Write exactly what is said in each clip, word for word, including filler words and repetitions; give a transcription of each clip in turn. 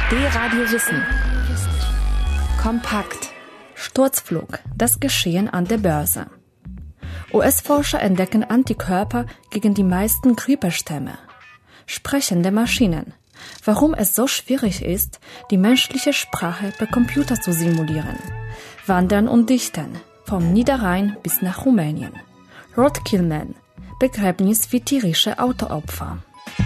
D-Radio Wissen. Kompakt. Sturzflug. Das Geschehen an der Börse. U S-Forscher entdecken Antikörper gegen die meisten Grippestämme. Sprechende Maschinen. Warum es so schwierig ist, die menschliche Sprache per Computer zu simulieren. Wandern und Dichten. Vom Niederrhein bis nach Rumänien. Roadkill Man. Begräbnis für tierische Autoopfer.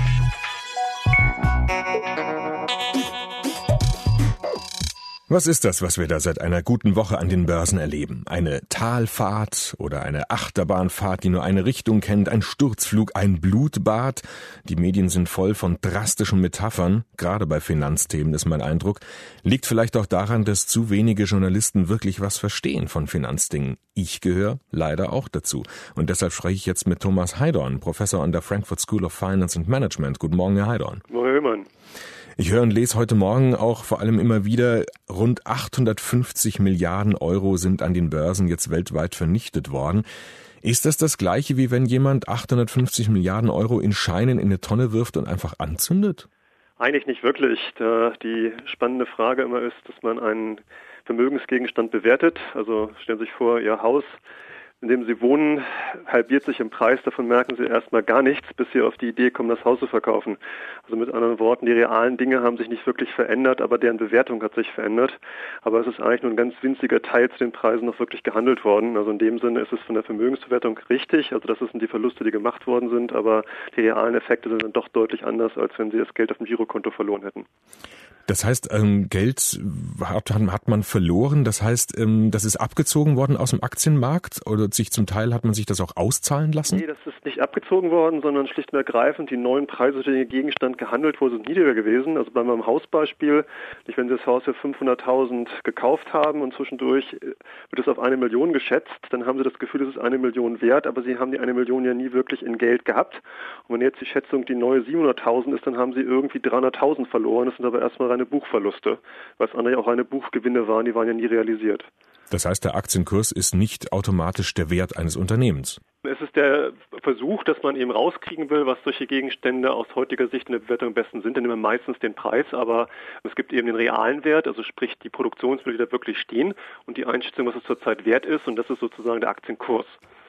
Was ist das, was wir da seit einer guten Woche an den Börsen erleben? Eine Talfahrt oder eine Achterbahnfahrt, die nur eine Richtung kennt, ein Sturzflug, ein Blutbad? Die Medien sind voll von drastischen Metaphern, gerade bei Finanzthemen ist mein Eindruck. Liegt vielleicht auch daran, dass zu wenige Journalisten wirklich was verstehen von Finanzdingen. Ich gehöre leider auch dazu. Und deshalb spreche ich jetzt mit Thomas Heidorn, Professor an der Frankfurt School of Finance and Management. Guten Morgen, Herr Heidorn. Morgen, Herr Höhmann. Ich höre und lese heute Morgen auch vor allem immer wieder, rund achthundertfünfzig Milliarden Euro sind an den Börsen jetzt weltweit vernichtet worden. Ist das das Gleiche, wie wenn jemand achthundertfünfzig Milliarden Euro in Scheinen in eine Tonne wirft und einfach anzündet? Eigentlich nicht wirklich. Da die spannende Frage immer ist, dass man einen Vermögensgegenstand bewertet. Also stellen Sie sich vor, Ihr Haus, in dem Sie wohnen, halbiert sich im Preis. Davon merken Sie erstmal gar nichts, bis Sie auf die Idee kommen, das Haus zu verkaufen. Also mit anderen Worten, die realen Dinge haben sich nicht wirklich verändert, aber deren Bewertung hat sich verändert. Aber es ist eigentlich nur ein ganz winziger Teil zu den Preisen noch wirklich gehandelt worden. Also in dem Sinne ist es von der Vermögensbewertung richtig. Also das sind die Verluste, die gemacht worden sind. Aber die realen Effekte sind dann doch deutlich anders, als wenn Sie das Geld auf dem Girokonto verloren hätten. Das heißt, ähm, Geld hat, hat man verloren. Das heißt, ähm, das ist abgezogen worden aus dem Aktienmarkt oder sich zum Teil hat man sich das auch auszahlen lassen? Nee, das ist nicht abgezogen worden, sondern schlicht und ergreifend die neuen Preise, die der Gegenstand gehandelt wurde, sind niedriger gewesen. Also bei meinem Hausbeispiel, nicht wenn Sie das Haus für fünfhunderttausend gekauft haben und zwischendurch wird es auf eine Million geschätzt, dann haben Sie das Gefühl, es ist eine Million wert, aber Sie haben die eine Million ja nie wirklich in Geld gehabt. Und wenn jetzt die Schätzung die neue siebenhunderttausend ist, dann haben Sie irgendwie dreihunderttausend verloren. Das sind aber erstmal reine Buchverluste, weil es andere auch reine Buchgewinne waren, die waren ja nie realisiert. Das heißt, der Aktienkurs ist nicht automatisch der Wert eines Unternehmens. Es ist der Versuch, dass man eben rauskriegen will, was solche Gegenstände aus heutiger Sicht in der Bewertung am besten sind. Dann nehmen wir meistens den Preis, aber es gibt eben den realen Wert, also sprich die Produktionsmittel, die da wirklich stehen und die Einschätzung, was es zurzeit wert ist, und das ist sozusagen der Aktienkurs.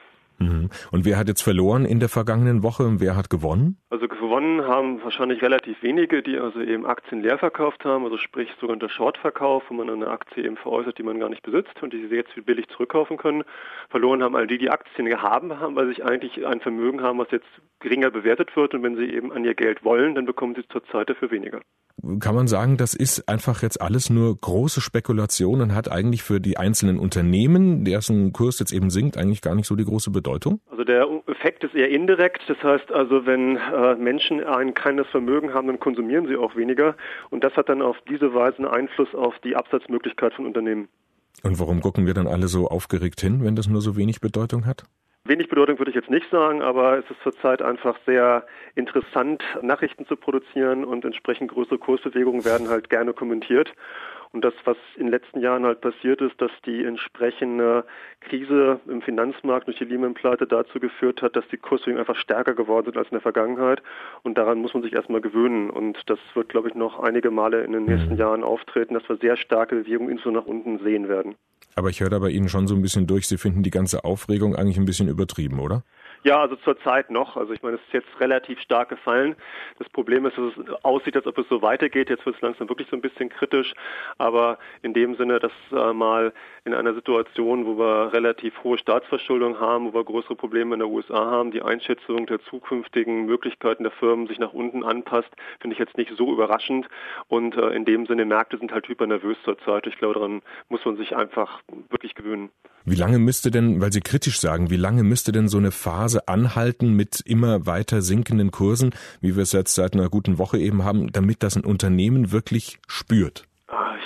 Und wer hat jetzt verloren in der vergangenen Woche und wer hat gewonnen? Also gewonnen haben wahrscheinlich relativ wenige, die also eben Aktien leer verkauft haben, also sprich sogenannter Shortverkauf, wo man eine Aktie eben veräußert, die man gar nicht besitzt und die sie jetzt billig zurückkaufen können. Verloren haben all die, die Aktien gehabt haben, weil sie sich eigentlich ein Vermögen haben, was jetzt geringer bewertet wird, und wenn sie eben an ihr Geld wollen, dann bekommen sie zurzeit dafür weniger. Kann man sagen, das ist einfach jetzt alles nur große Spekulation und hat eigentlich für die einzelnen Unternehmen, deren Kurs jetzt eben sinkt, eigentlich gar nicht so die große Bedeutung? Also der Effekt ist eher indirekt. Das heißt also, wenn äh, Menschen ein kleines Vermögen haben, dann konsumieren sie auch weniger. Und das hat dann auf diese Weise einen Einfluss auf die Absatzmöglichkeit von Unternehmen. Und warum gucken wir dann alle so aufgeregt hin, wenn das nur so wenig Bedeutung hat? Wenig Bedeutung würde ich jetzt nicht sagen, aber es ist zurzeit einfach sehr interessant, Nachrichten zu produzieren, und entsprechend größere Kursbewegungen werden halt gerne kommentiert. Und das, was in den letzten Jahren halt passiert ist, dass die entsprechende Krise im Finanzmarkt durch die Lehman-Pleite dazu geführt hat, dass die Kursbewegungen einfach stärker geworden sind als in der Vergangenheit. Und daran muss man sich erstmal gewöhnen. Und das wird, glaube ich, noch einige Male in den nächsten Jahren auftreten, dass wir sehr starke Bewegungen insbesondere nach unten sehen werden. Aber ich höre da bei Ihnen schon so ein bisschen durch, Sie finden die ganze Aufregung eigentlich ein bisschen übertrieben, oder? Ja, also zurzeit noch. Also ich meine, es ist jetzt relativ stark gefallen. Das Problem ist, dass es aussieht, als ob es so weitergeht. Jetzt wird es langsam wirklich so ein bisschen kritisch. Aber in dem Sinne, dass äh, mal in einer Situation, wo wir relativ hohe Staatsverschuldung haben, wo wir größere Probleme in der U S A haben, die Einschätzung der zukünftigen Möglichkeiten der Firmen sich nach unten anpasst, finde ich jetzt nicht so überraschend. Und äh, in dem Sinne, Märkte sind halt hypernervös zurzeit. Ich glaube, daran muss man sich einfach wirklich gewöhnen. Wie lange müsste denn, weil Sie kritisch sagen, wie lange müsste denn so eine Phase anhalten mit immer weiter sinkenden Kursen, wie wir es jetzt seit einer guten Woche eben haben, damit das ein Unternehmen wirklich spürt? Ich würde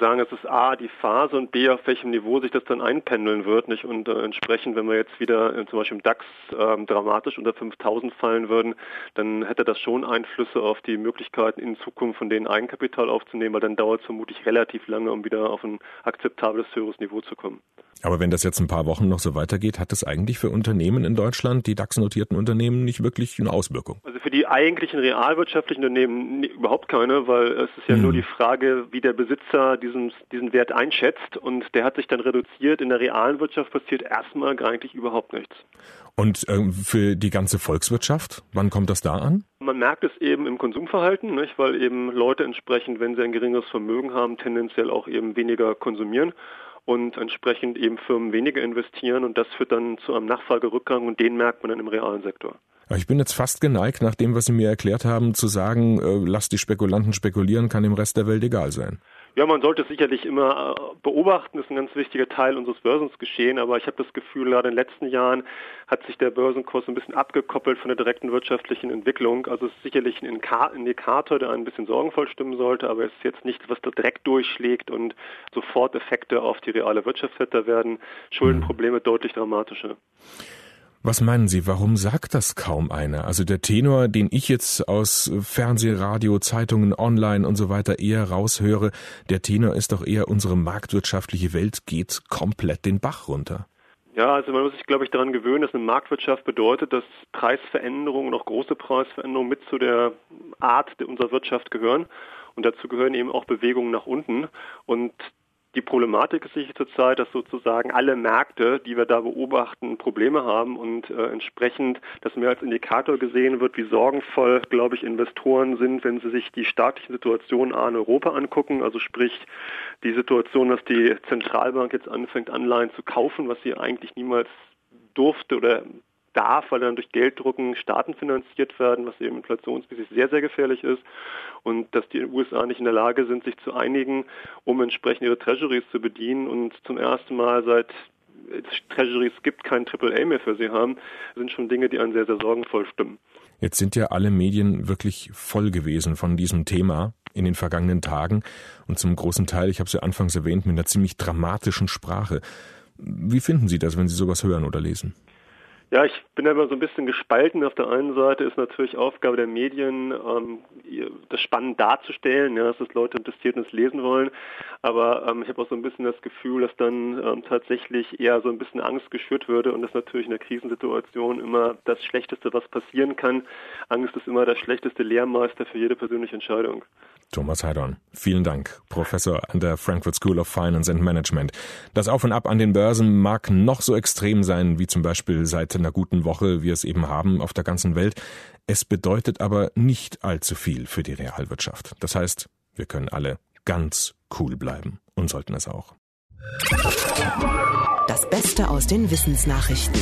sagen, es ist A, die Phase und B, auf welchem Niveau sich das dann einpendeln wird, nicht? Und äh, entsprechend, wenn wir jetzt wieder äh, zum Beispiel im DAX äh, dramatisch unter fünftausend fallen würden, dann hätte das schon Einflüsse auf die Möglichkeiten in Zukunft von denen Eigenkapital aufzunehmen, weil dann dauert es vermutlich relativ lange, um wieder auf ein akzeptables, höheres Niveau zu kommen. Aber wenn das jetzt ein paar Wochen noch so weitergeht, hat das eigentlich für Unternehmen in Deutschland, die DAX-notierten Unternehmen, nicht wirklich eine Auswirkung? Also für die eigentlichen realwirtschaftlichen Unternehmen nee, überhaupt keine, weil es ist ja hm. nur die Frage, wie der Besitzer diesen, diesen Wert einschätzt, und der hat sich dann reduziert. In der realen Wirtschaft passiert erstmal eigentlich überhaupt nichts. Und ähm, für die ganze Volkswirtschaft, wann kommt das da an? Man merkt es eben im Konsumverhalten, nicht? Weil eben Leute entsprechend, wenn sie ein geringeres Vermögen haben, tendenziell auch eben weniger konsumieren und entsprechend eben Firmen weniger investieren, und das führt dann zu einem Nachfragerückgang, und den merkt man dann im realen Sektor. Ich bin jetzt fast geneigt, nach dem, was Sie mir erklärt haben, zu sagen, äh, lasst die Spekulanten spekulieren, kann dem Rest der Welt egal sein. Ja, man sollte es sicherlich immer beobachten, das ist ein ganz wichtiger Teil unseres Börsengeschehen, aber ich habe das Gefühl, gerade in den letzten Jahren hat sich der Börsenkurs ein bisschen abgekoppelt von der direkten wirtschaftlichen Entwicklung. Also es ist sicherlich ein Indikator, der ein bisschen sorgenvoll stimmen sollte, aber es ist jetzt nichts, was da direkt durchschlägt und sofort Effekte auf die reale Wirtschaft hat. Da werden Schuldenprobleme hm. deutlich dramatischer. Was meinen Sie, warum sagt das kaum einer? Also der Tenor, den ich jetzt aus Fernseh, Radio, Zeitungen, Online und so weiter eher raushöre, der Tenor ist doch eher, unsere marktwirtschaftliche Welt geht komplett den Bach runter. Ja, also man muss sich, glaube ich, daran gewöhnen, dass eine Marktwirtschaft bedeutet, dass Preisveränderungen, auch große Preisveränderungen mit zu der Art unserer Wirtschaft gehören. Und dazu gehören eben auch Bewegungen nach unten. Und die Problematik ist sicher zurzeit, dass sozusagen alle Märkte, die wir da beobachten, Probleme haben, und äh, entsprechend das mehr als Indikator gesehen wird, wie sorgenvoll, glaube ich, Investoren sind, wenn sie sich die staatliche Situation in Europa angucken, also sprich die Situation, dass die Zentralbank jetzt anfängt, Anleihen zu kaufen, was sie eigentlich niemals durfte oder darf, weil dann durch Gelddrucken Staaten finanziert werden, was eben inflationsmäßig sehr, sehr gefährlich ist, und dass die U S A nicht in der Lage sind, sich zu einigen, um entsprechend ihre Treasuries zu bedienen, und zum ersten Mal seit es Treasuries gibt, kein Triple A mehr für sie haben, sind schon Dinge, die einen sehr, sehr sorgenvoll stimmen. Jetzt sind ja alle Medien wirklich voll gewesen von diesem Thema in den vergangenen Tagen, und zum großen Teil, ich habe es ja anfangs erwähnt, mit einer ziemlich dramatischen Sprache. Wie finden Sie das, wenn Sie sowas hören oder lesen? Ja, ich bin immer so ein bisschen gespalten. Auf der einen Seite ist natürlich Aufgabe der Medien, ähm, das spannend darzustellen, ja, dass das Leute interessiert und es lesen wollen. Aber ähm, ich habe auch so ein bisschen das Gefühl, dass dann ähm, tatsächlich eher so ein bisschen Angst geschürt würde, und das natürlich in der Krisensituation immer das Schlechteste, was passieren kann. Angst ist immer der schlechteste Lehrmeister für jede persönliche Entscheidung. Thomas Heidorn, vielen Dank, Professor an der Frankfurt School of Finance and Management. Das Auf und Ab an den Börsen mag noch so extrem sein, wie zum Beispiel seit einer guten Woche wir es eben haben auf der ganzen Welt. Es bedeutet aber nicht allzu viel für die Realwirtschaft. Das heißt, wir können alle ganz cool bleiben und sollten es auch. Das Beste aus den Wissensnachrichten.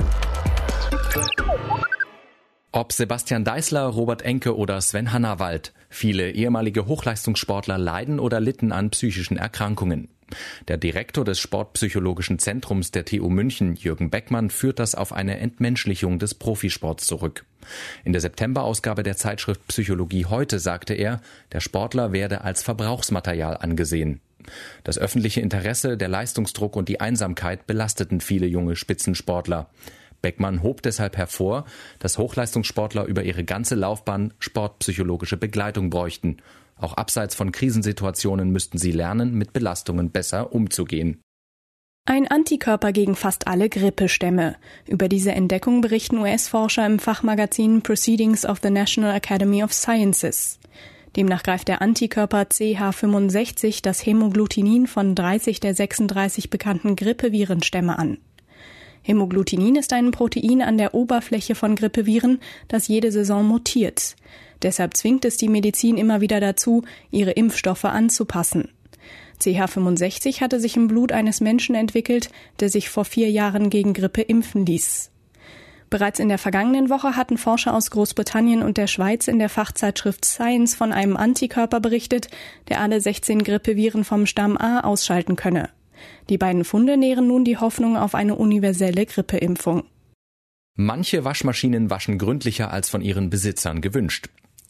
Ob Sebastian Deißler, Robert Enke oder Sven Hannawald, viele ehemalige Hochleistungssportler leiden oder litten an psychischen Erkrankungen. Der Direktor des Sportpsychologischen Zentrums der T U München, Jürgen Beckmann, führt das auf eine Entmenschlichung des Profisports zurück. In der September-Ausgabe der Zeitschrift Psychologie heute sagte er, der Sportler werde als Verbrauchsmaterial angesehen. Das öffentliche Interesse, der Leistungsdruck und die Einsamkeit belasteten viele junge Spitzensportler. Beckmann hob deshalb hervor, dass Hochleistungssportler über ihre ganze Laufbahn sportpsychologische Begleitung bräuchten. Auch abseits von Krisensituationen müssten sie lernen, mit Belastungen besser umzugehen. Ein Antikörper gegen fast alle Grippestämme. Über diese Entdeckung berichten U S-Forscher im Fachmagazin Proceedings of the National Academy of Sciences. Demnach greift der Antikörper C H fünfundsechzig das Hämagglutinin von dreißig der sechsunddreißig bekannten Grippevirenstämme an. Hämagglutinin ist ein Protein an der Oberfläche von Grippeviren, das jede Saison mutiert. Deshalb zwingt es die Medizin immer wieder dazu, ihre Impfstoffe anzupassen. C H fünfundsechzig hatte sich im Blut eines Menschen entwickelt, der sich vor vier Jahren gegen Grippe impfen ließ. Bereits in der vergangenen Woche hatten Forscher aus Großbritannien und der Schweiz in der Fachzeitschrift Science von einem Antikörper berichtet, der alle sechzehn Grippeviren vom Stamm A ausschalten könne. Die beiden Funde nähren nun die Hoffnung auf eine universelle Grippeimpfung. Manche Waschmaschinen waschen gründlicher als von ihren Besitzern gewünscht.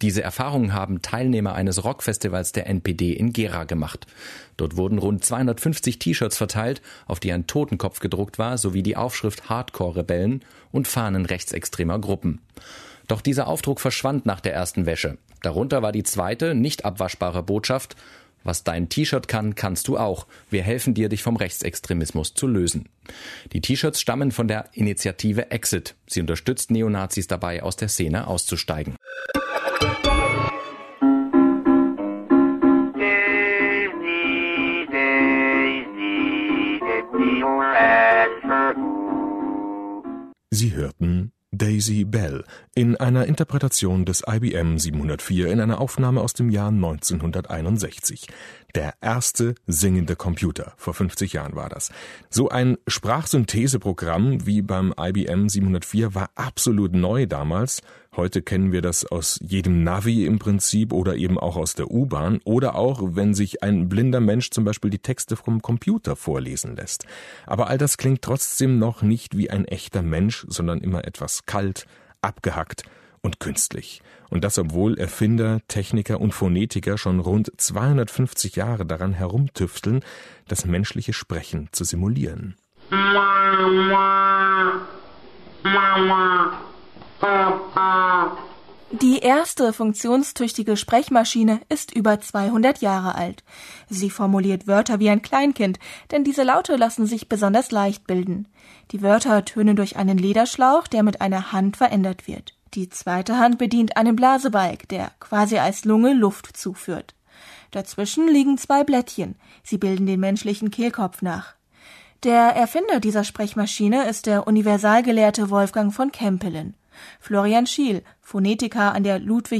Diese Erfahrungen haben Teilnehmer eines Rockfestivals der N P D in Gera gemacht. Dort wurden rund zweihundertfünfzig T-Shirts verteilt, auf die ein Totenkopf gedruckt war, sowie die Aufschrift Hardcore-Rebellen und Fahnen rechtsextremer Gruppen. Doch dieser Aufdruck verschwand nach der ersten Wäsche. Darunter war die zweite, nicht abwaschbare Botschaft: Was dein T-Shirt kann, kannst du auch. Wir helfen dir, dich vom Rechtsextremismus zu lösen. Die T-Shirts stammen von der Initiative Exit. Sie unterstützt Neonazis dabei, aus der Szene auszusteigen. Sie hörten Daisy Bell in einer Interpretation des I B M siebenhundertvier in einer Aufnahme aus dem Jahr neunzehnhunderteinundsechzig. Der erste singende Computer, vor fünfzig Jahren war das. So ein Sprachsyntheseprogramm wie beim I B M siebenhundertvier war absolut neu damals. Heute kennen wir das aus jedem Navi im Prinzip oder eben auch aus der U-Bahn oder auch, wenn sich ein blinder Mensch zum Beispiel die Texte vom Computer vorlesen lässt. Aber all das klingt trotzdem noch nicht wie ein echter Mensch, sondern immer etwas kalt, abgehackt und künstlich. Und das, obwohl Erfinder, Techniker und Phonetiker schon rund zweihundertfünfzig Jahre daran herumtüfteln, das menschliche Sprechen zu simulieren. Die erste funktionstüchtige Sprechmaschine ist über zweihundert Jahre alt. Sie formuliert Wörter wie ein Kleinkind, denn diese Laute lassen sich besonders leicht bilden. Die Wörter tönen durch einen Lederschlauch, der mit einer Hand verändert wird. Die zweite Hand bedient einen Blasebalg, der quasi als Lunge Luft zuführt. Dazwischen liegen zwei Blättchen. Sie bilden den menschlichen Kehlkopf nach. Der Erfinder dieser Sprechmaschine ist der Universalgelehrte Wolfgang von Kempelen. Florian Schiel, Phonetiker an der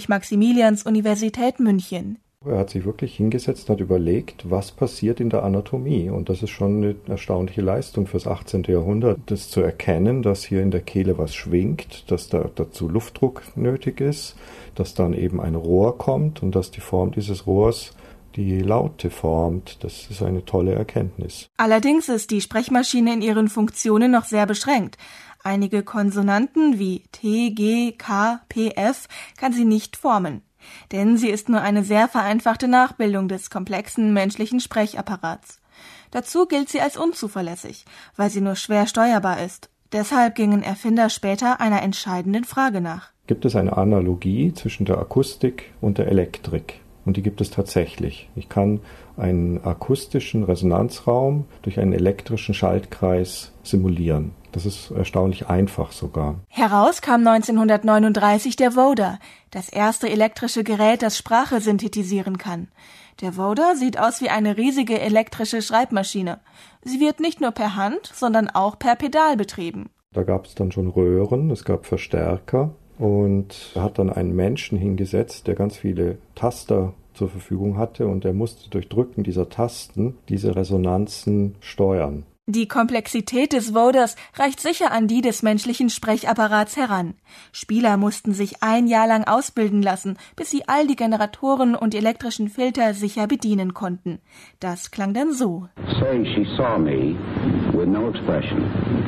Ludwig-Maximilians-Universität München. Er hat sich wirklich hingesetzt und hat überlegt, was passiert in der Anatomie. Und das ist schon eine erstaunliche Leistung fürs achtzehnte Jahrhundert, das zu erkennen, dass hier in der Kehle was schwingt, dass da dazu Luftdruck nötig ist, dass dann eben ein Rohr kommt und dass die Form dieses Rohrs die Laute formt. Das ist eine tolle Erkenntnis. Allerdings ist die Sprechmaschine in ihren Funktionen noch sehr beschränkt. Einige Konsonanten wie T, G, K, P, F kann sie nicht formen. Denn sie ist nur eine sehr vereinfachte Nachbildung des komplexen menschlichen Sprechapparats. Dazu gilt sie als unzuverlässig, weil sie nur schwer steuerbar ist. Deshalb gingen Erfinder später einer entscheidenden Frage nach. Gibt es eine Analogie zwischen der Akustik und der Elektrik? Und die gibt es tatsächlich. Ich kann einen akustischen Resonanzraum durch einen elektrischen Schaltkreis simulieren. Das ist erstaunlich einfach sogar. Heraus kam neunzehnhundertneununddreißig der Voder, das erste elektrische Gerät, das Sprache synthetisieren kann. Der Voder sieht aus wie eine riesige elektrische Schreibmaschine. Sie wird nicht nur per Hand, sondern auch per Pedal betrieben. Da gab es dann schon Röhren, es gab Verstärker und er hat dann einen Menschen hingesetzt, der ganz viele Taster zur Verfügung hatte und er musste durch Drücken dieser Tasten diese Resonanzen steuern. Die Komplexität des Voders reicht sicher an die des menschlichen Sprechapparats heran. Spieler mussten sich ein Jahr lang ausbilden lassen, bis sie all die Generatoren und elektrischen Filter sicher bedienen konnten. Das klang dann so. Say she saw me with no expression.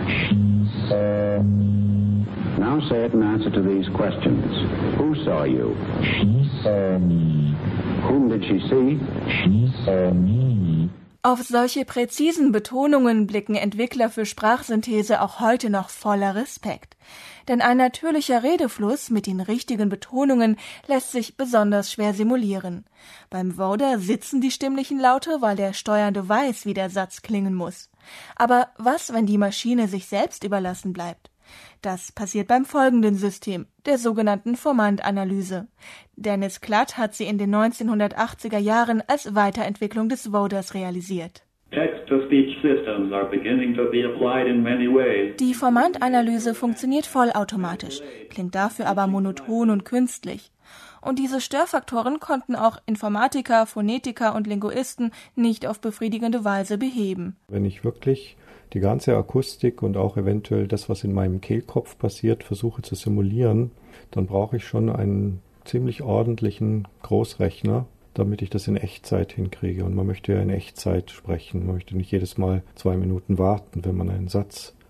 She saw me. Now say it in answer to these questions. Who saw you? She saw me. Whom did she see? She saw me. Auf solche präzisen Betonungen blicken Entwickler für Sprachsynthese auch heute noch voller Respekt. Denn ein natürlicher Redefluss mit den richtigen Betonungen lässt sich besonders schwer simulieren. Beim Voder sitzen die stimmlichen Laute, weil der Steuernde weiß, wie der Satz klingen muss. Aber was, wenn die Maschine sich selbst überlassen bleibt? Das passiert beim folgenden System, der sogenannten Formant-Analyse. Dennis Klatt hat sie in den neunzehnhundertachtziger Jahren als Weiterentwicklung des Voders realisiert. Die Formant-Analyse funktioniert vollautomatisch, klingt dafür aber monoton und künstlich. Und diese Störfaktoren konnten auch Informatiker, Phonetiker und Linguisten nicht auf befriedigende Weise beheben. Wenn ich wirklich die ganze Akustik und auch eventuell das, was in meinem Kehlkopf passiert, versuche zu simulieren, dann brauche ich schon einen ziemlich ordentlichen Großrechner, damit ich das in Echtzeit hinkriege. Und man möchte ja in Echtzeit sprechen. Man möchte nicht jedes Mal zwei Minuten warten, wenn man einen Satz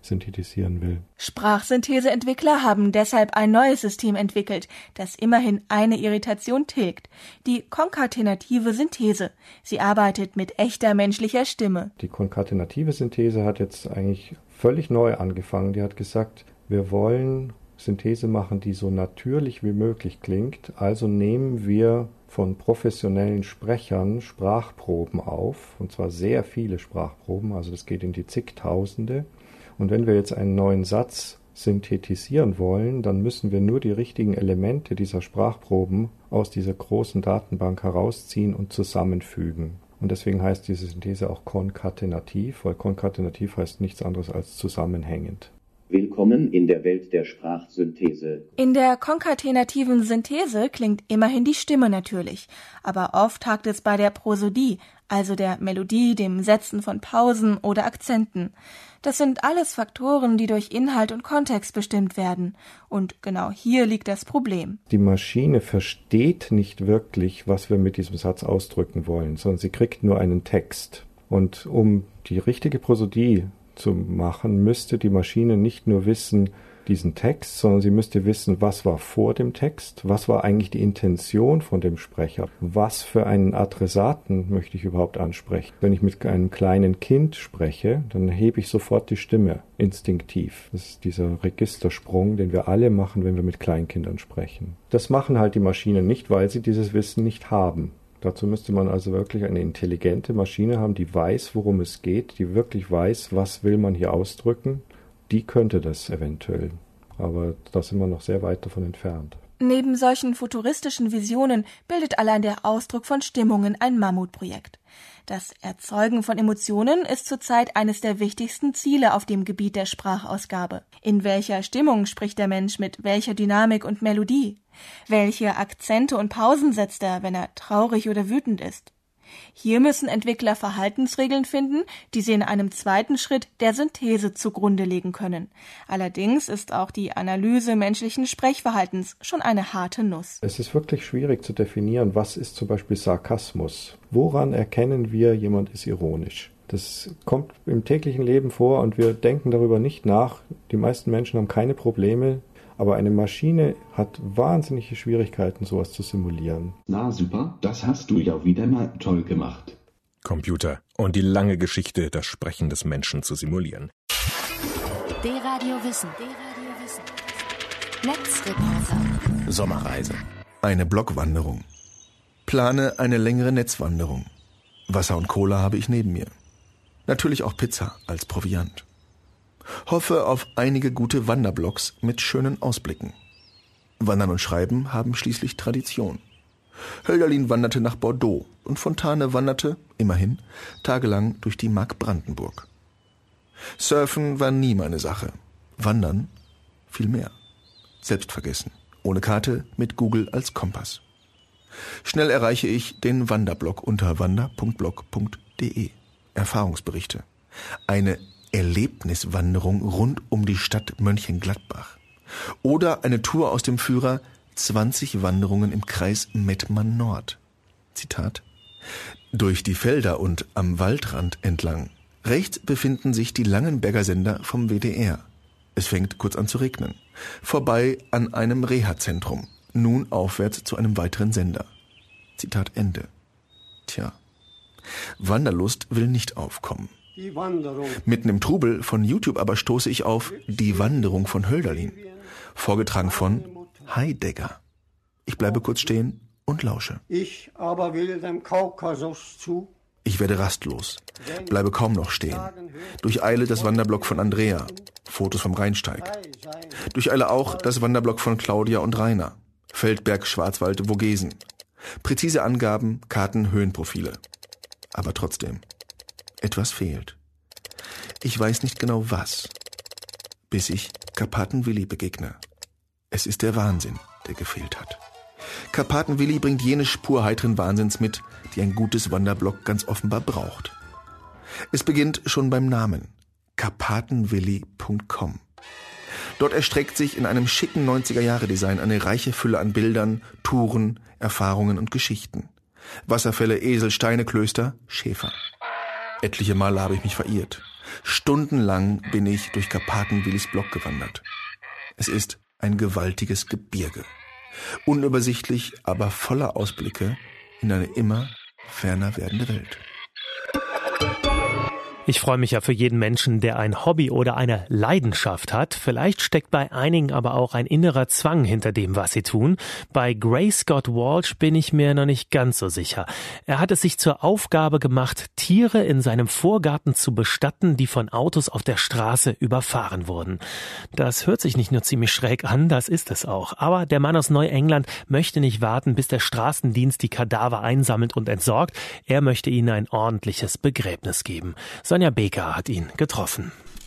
synthetisieren will. Sprachsyntheseentwickler haben deshalb ein neues System entwickelt, das immerhin eine Irritation tilgt. Die konkatenative Synthese. Sie arbeitet mit echter menschlicher Stimme. Die konkatenative Synthese hat jetzt eigentlich völlig neu angefangen. Die hat gesagt, wir wollen Synthese machen, die so natürlich wie möglich klingt. Also nehmen wir von professionellen Sprechern Sprachproben auf, und zwar sehr viele Sprachproben, also das geht in die zigtausende. Und wenn wir jetzt einen neuen Satz synthetisieren wollen, dann müssen wir nur die richtigen Elemente dieser Sprachproben aus dieser großen Datenbank herausziehen und zusammenfügen. Und deswegen heißt diese Synthese auch konkatenativ, weil konkatenativ heißt nichts anderes als zusammenhängend. Willkommen in der Welt der Sprachsynthese. In der konkatenativen Synthese klingt immerhin die Stimme natürlich, aber oft hakt es bei der Prosodie, also der Melodie, dem Setzen von Pausen oder Akzenten. Das sind alles Faktoren, die durch Inhalt und Kontext bestimmt werden. Und genau hier liegt das Problem. Die Maschine versteht nicht wirklich, was wir mit diesem Satz ausdrücken wollen, sondern sie kriegt nur einen Text. Und um die richtige Prosodie zu machen, müsste die Maschine nicht nur wissen, diesen Text, sondern sie müsste wissen, was war vor dem Text, was war eigentlich die Intention von dem Sprecher, was für einen Adressaten möchte ich überhaupt ansprechen. Wenn ich mit einem kleinen Kind spreche, dann hebe ich sofort die Stimme, instinktiv. Das ist dieser Registersprung, den wir alle machen, wenn wir mit Kleinkindern sprechen. Das machen halt die Maschinen nicht, weil sie dieses Wissen nicht haben. Dazu müsste man also wirklich eine intelligente Maschine haben, die weiß, worum es geht, die wirklich weiß, was will man hier ausdrücken. Die könnte das eventuell, aber da sind wir noch sehr weit davon entfernt. Neben solchen futuristischen Visionen bildet allein der Ausdruck von Stimmungen ein Mammutprojekt. Das Erzeugen von Emotionen ist zurzeit eines der wichtigsten Ziele auf dem Gebiet der Sprachausgabe. In welcher Stimmung spricht der Mensch mit welcher Dynamik und Melodie? Welche Akzente und Pausen setzt er, wenn er traurig oder wütend ist? Hier müssen Entwickler Verhaltensregeln finden, die sie in einem zweiten Schritt der Synthese zugrunde legen können. Allerdings ist auch die Analyse menschlichen Sprechverhaltens schon eine harte Nuss. Es ist wirklich schwierig zu definieren, was ist zum Beispiel Sarkasmus. Woran erkennen wir, jemand ist ironisch? Das kommt im täglichen Leben vor und wir denken darüber nicht nach. Die meisten Menschen haben keine Probleme. Aber eine Maschine hat wahnsinnige Schwierigkeiten, sowas zu simulieren. Na super, das hast du ja wieder mal toll gemacht. Computer und die lange Geschichte, das Sprechen des Menschen zu simulieren. D-Radio Wissen. D-Radio Wissen. Netzreporter. Sommerreise. Eine Blockwanderung. Plane eine längere Netzwanderung. Wasser und Cola habe ich neben mir. Natürlich auch Pizza als Proviant. Hoffe auf einige gute Wanderblocks mit schönen Ausblicken. Wandern und Schreiben haben schließlich Tradition. Hölderlin wanderte nach Bordeaux und Fontane wanderte, immerhin, tagelang durch die Mark Brandenburg. Surfen war nie meine Sache. Wandern viel mehr. Selbstvergessen. Ohne Karte, mit Google als Kompass. Schnell erreiche ich den Wanderblock unter wander punkt blog punkt de. Erfahrungsberichte. Eine Erlebniswanderung rund um die Stadt Mönchengladbach. Oder eine Tour aus dem Führer zwanzig Wanderungen im Kreis Mettmann Nord. Zitat: Durch die Felder und am Waldrand entlang. Rechts befinden sich die Langenberger Sender vom W D R. Es fängt kurz an zu regnen. Vorbei an einem Reha-Zentrum. Nun aufwärts zu einem weiteren Sender. Zitat Ende. Tja, Wanderlust will nicht aufkommen. Die Wanderung. Mitten im Trubel von YouTube aber stoße ich auf Die Wanderung von Hölderlin, vorgetragen von Heidegger. Ich bleibe kurz stehen und lausche. Ich aber will dem Kaukasus zu. Ich werde rastlos, bleibe kaum noch stehen. Durcheile das Wanderblock von Andrea, Fotos vom Rheinsteig. Durcheile auch das Wanderblock von Claudia und Rainer, Feldberg, Schwarzwald, Vogesen. Präzise Angaben, Karten, Höhenprofile. Aber trotzdem, etwas fehlt. Ich weiß nicht genau was, bis ich Karpaten-Willi begegne. Es ist der Wahnsinn, der gefehlt hat. Karpaten-Willi bringt jene Spur heiteren Wahnsinns mit, die ein gutes Wanderblock ganz offenbar braucht. Es beginnt schon beim Namen, karpatenwilli punkt com. Dort erstreckt sich in einem schicken neunziger-Jahre-Design eine reiche Fülle an Bildern, Touren, Erfahrungen und Geschichten. Wasserfälle, Esel, Steine, Klöster, Schäfer. Etliche Male habe ich mich verirrt. Stundenlang bin ich durch Karpaten-Willis Block gewandert. Es ist ein gewaltiges Gebirge. Unübersichtlich, aber voller Ausblicke in eine immer ferner werdende Welt. Ich freue mich ja für jeden Menschen, der ein Hobby oder eine Leidenschaft hat. Vielleicht steckt bei einigen aber auch ein innerer Zwang hinter dem, was sie tun. Bei Gray Scott Walsh bin ich mir noch nicht ganz so sicher. Er hat es sich zur Aufgabe gemacht, Tiere in seinem Vorgarten zu bestatten, die von Autos auf der Straße überfahren wurden. Das hört sich nicht nur ziemlich schräg an, das ist es auch. Aber der Mann aus Neuengland möchte nicht warten, bis der Straßendienst die Kadaver einsammelt und entsorgt. Er möchte ihnen ein ordentliches Begräbnis geben. Sonja Beker hat ihn getroffen.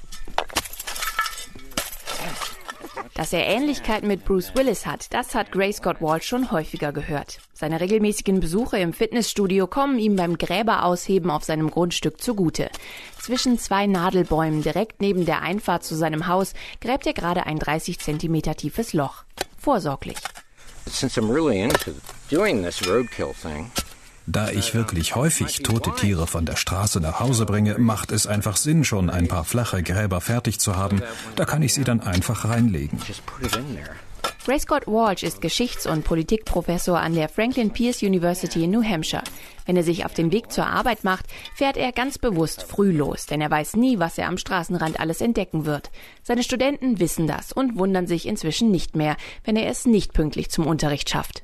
Dass er Ähnlichkeiten mit Bruce Willis hat, das hat Gray Scott Walsh schon häufiger gehört. Seine regelmäßigen Besuche im Fitnessstudio kommen ihm beim Gräberausheben auf seinem Grundstück zugute. Zwischen zwei Nadelbäumen direkt neben der Einfahrt zu seinem Haus gräbt er gerade ein dreißig Zentimeter tiefes Loch. Vorsorglich. Since I'm really into doing this roadkill thing. Da ich wirklich häufig tote Tiere von der Straße nach Hause bringe, macht es einfach Sinn, schon ein paar flache Gräber fertig zu haben. Da kann ich sie dann einfach reinlegen. Gray Scott Walsh ist Geschichts- und Politikprofessor an der Franklin Pierce University in New Hampshire. Wenn er sich auf den Weg zur Arbeit macht, fährt er ganz bewusst früh los, denn er weiß nie, was er am Straßenrand alles entdecken wird. Seine Studenten wissen das und wundern sich inzwischen nicht mehr, wenn er es nicht pünktlich zum Unterricht schafft.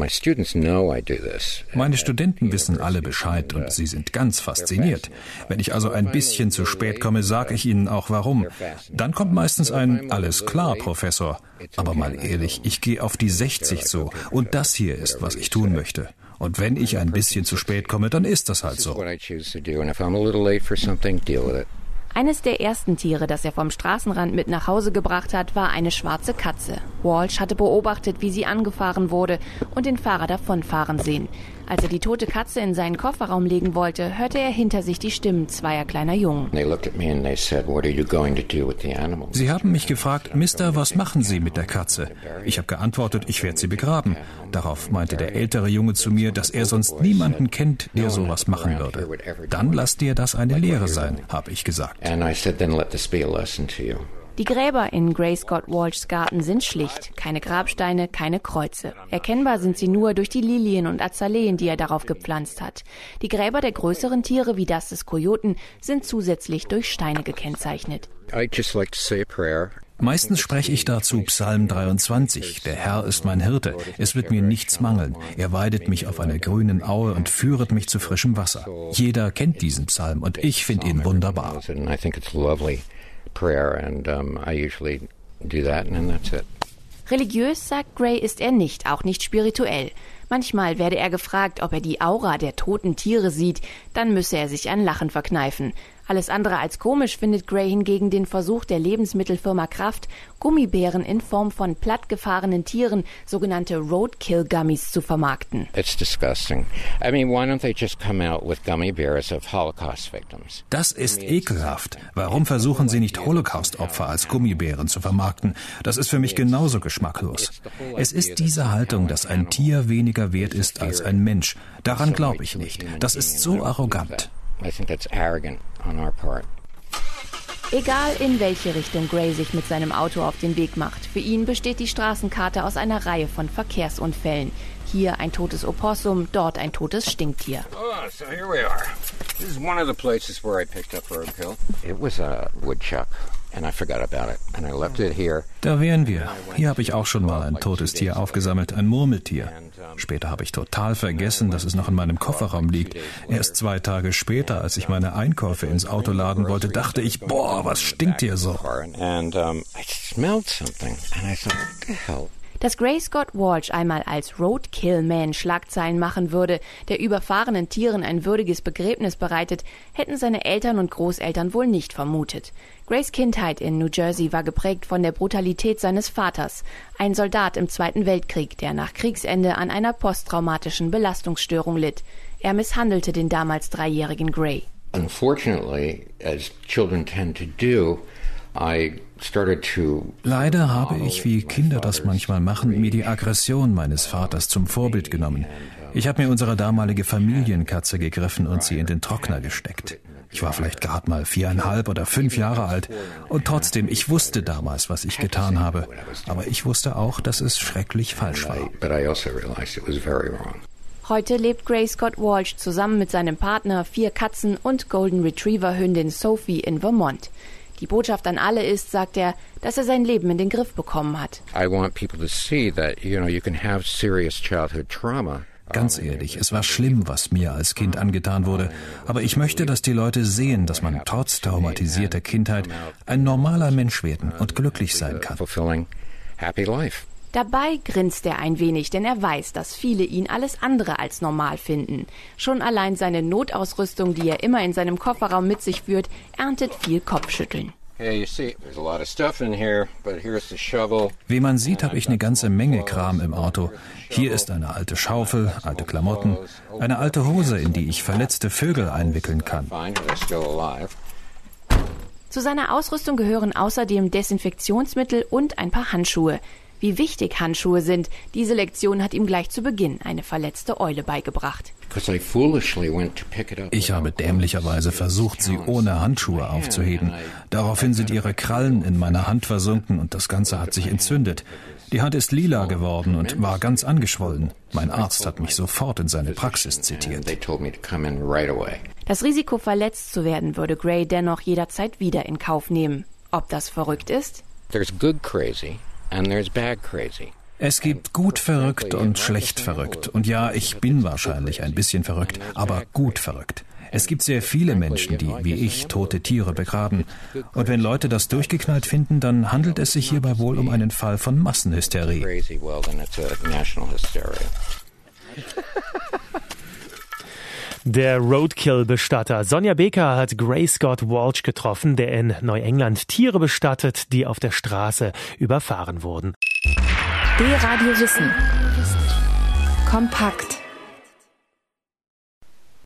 Meine Studenten wissen alle Bescheid und sie sind ganz fasziniert. Wenn ich also ein bisschen zu spät komme, sage ich ihnen auch warum. Dann kommt meistens ein "Alles klar, Professor." Aber mal ehrlich, ich gehe auf die sechzig zu und das hier ist, was ich tun möchte. Und wenn ich ein bisschen zu spät komme, dann ist das halt so. Eines der ersten Tiere, das er vom Straßenrand mit nach Hause gebracht hat, war eine schwarze Katze. Walsh hatte beobachtet, wie sie angefahren wurde und den Fahrer davonfahren sehen. Als er die tote Katze in seinen Kofferraum legen wollte, hörte er hinter sich die Stimmen zweier kleiner Jungen. Sie haben mich gefragt, Mister, was machen Sie mit der Katze? Ich habe geantwortet, ich werde sie begraben. Darauf meinte der ältere Junge zu mir, dass er sonst niemanden kennt, der sowas machen würde. Dann lass dir das eine Lehre sein, habe ich gesagt. Die Gräber in Gray Scott Walshs Garten sind schlicht. Keine Grabsteine, keine Kreuze. Erkennbar sind sie nur durch die Lilien und Azaleen, die er darauf gepflanzt hat. Die Gräber der größeren Tiere, wie das des Kojoten, sind zusätzlich durch Steine gekennzeichnet. Meistens spreche ich dazu Psalm dreiundzwanzig. Der Herr ist mein Hirte. Es wird mir nichts mangeln. Er weidet mich auf einer grünen Aue und führet mich zu frischem Wasser. Jeder kennt diesen Psalm und ich finde ihn wunderbar. Religiös, sagt Gray, ist er nicht, auch nicht spirituell. Manchmal werde er gefragt, ob er die Aura der toten Tiere sieht, dann müsse er sich ein Lachen verkneifen. Alles andere als komisch findet Gray hingegen den Versuch der Lebensmittelfirma Kraft, Gummibären in Form von plattgefahrenen Tieren, sogenannte Roadkill-Gummies, zu vermarkten. It's disgusting. I mean, why don't they just come out with gummy bears of Holocaust victims? Das ist ekelhaft. Warum versuchen Sie nicht Holocaust-Opfer als Gummibären zu vermarkten? Das ist für mich genauso geschmacklos. Es ist diese Haltung, dass ein Tier weniger wert ist als ein Mensch. Daran glaube ich nicht. Das ist so arrogant. I think that's arrogant on our part. Egal in welche Richtung Gray sich mit seinem Auto auf den Weg macht, für ihn besteht die Straßenkarte aus einer Reihe von Verkehrsunfällen. Hier ein totes Opossum, dort ein totes Stinktier. Oh, so here we are. This is one of the places where I picked up roadkill. It was a woodchuck. And I forgot about it. And I left it here. Da wären wir. Hier habe ich auch schon mal ein totes Tier aufgesammelt, ein Murmeltier. Später habe ich total vergessen, dass es noch in meinem Kofferraum liegt. Erst zwei Tage später, als ich meine Einkäufe ins Auto laden wollte, dachte ich, boah, was stinkt hier so? And um, I smelled something. And I thought, what the hell? Dass Gray Scott Walsh einmal als Roadkill-Man Schlagzeilen machen würde, der überfahrenen Tieren ein würdiges Begräbnis bereitet, hätten seine Eltern und Großeltern wohl nicht vermutet. Grays Kindheit in New Jersey war geprägt von der Brutalität seines Vaters, ein Soldat im Zweiten Weltkrieg, der nach Kriegsende an einer posttraumatischen Belastungsstörung litt. Er misshandelte den damals dreijährigen Gray. Unfortunately, as children tend to do, Leider habe ich, wie Kinder das manchmal machen, mir die Aggression meines Vaters zum Vorbild genommen. Ich habe mir unsere damalige Familienkatze gegriffen und sie in den Trockner gesteckt. Ich war vielleicht gerade mal viereinhalb oder fünf Jahre alt. Und trotzdem, ich wusste damals, was ich getan habe. Aber ich wusste auch, dass es schrecklich falsch war. Heute lebt Gray Scott Walsh zusammen mit seinem Partner, vier Katzen und Golden Retriever-Hündin Sophie in Vermont. Die Botschaft an alle ist, sagt er, dass er sein Leben in den Griff bekommen hat. I want people to see that, you know, you can have serious childhood trauma. Ganz ehrlich, es war schlimm, was mir als Kind angetan wurde. Aber ich möchte, dass die Leute sehen, dass man trotz traumatisierter Kindheit ein normaler Mensch werden und glücklich sein kann. Dabei grinst er ein wenig, denn er weiß, dass viele ihn alles andere als normal finden. Schon allein seine Notausrüstung, die er immer in seinem Kofferraum mit sich führt, erntet viel Kopfschütteln. Wie man sieht, habe ich eine ganze Menge Kram im Auto. Hier ist eine alte Schaufel, alte Klamotten, eine alte Hose, in die ich verletzte Vögel einwickeln kann. Zu seiner Ausrüstung gehören außerdem Desinfektionsmittel und ein paar Handschuhe. Wie wichtig Handschuhe sind, diese Lektion hat ihm gleich zu Beginn eine verletzte Eule beigebracht. Ich habe dämlicherweise versucht, sie ohne Handschuhe aufzuheben. Daraufhin sind ihre Krallen in meiner Hand versunken und das Ganze hat sich entzündet. Die Hand ist lila geworden und war ganz angeschwollen. Mein Arzt hat mich sofort in seine Praxis zitiert. Das Risiko, verletzt zu werden, würde Gray dennoch jederzeit wieder in Kauf nehmen. Ob das verrückt ist? There's good crazy and there's bad crazy. Es gibt gut verrückt und schlecht verrückt. Und ja, ich bin wahrscheinlich ein bisschen verrückt, aber gut verrückt. Es gibt sehr viele Menschen, die, wie ich, tote Tiere begraben. Und wenn Leute das durchgeknallt finden, dann handelt es sich hierbei wohl um einen Fall von Massenhysterie. Der Roadkill-Bestatter Sonja Beker hat Gray Scott Walsh getroffen, der in Neuengland Tiere bestattet, die auf der Straße überfahren wurden. D-Radio Wissen. Kompakt.